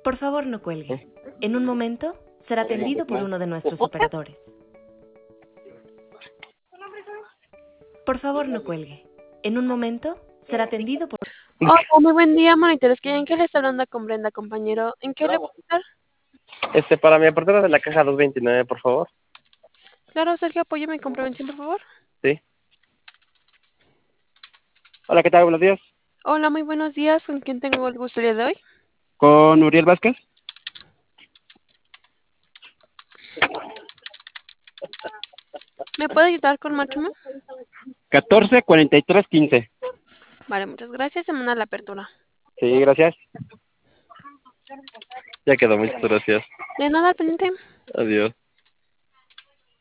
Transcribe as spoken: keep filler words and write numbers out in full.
Por favor, no cuelgue. En un momento será atendido por uno de nuestros operadores. Por favor, no cuelgue. En un momento será atendido por... Hola, muy buen día, monitores. ¿En qué le está hablando con Brenda, compañero? ¿En qué le puedo ayudar? Este, para mi apertura de la caja doscientos veintinueve, por favor. Claro, Sergio, apóyeme con prevención, por favor. Sí. Hola, ¿qué tal? Buenos días. Hola, muy buenos días. ¿Con quién tengo el gusto el día de hoy? Con Uriel Vázquez. ¿Me puede ayudar con máximo? catorce cuarenta y tres quince. Vale, muchas gracias. Se manda la apertura. Sí, gracias. Ya quedó, muchas gracias. De nada, al pendiente. Adiós.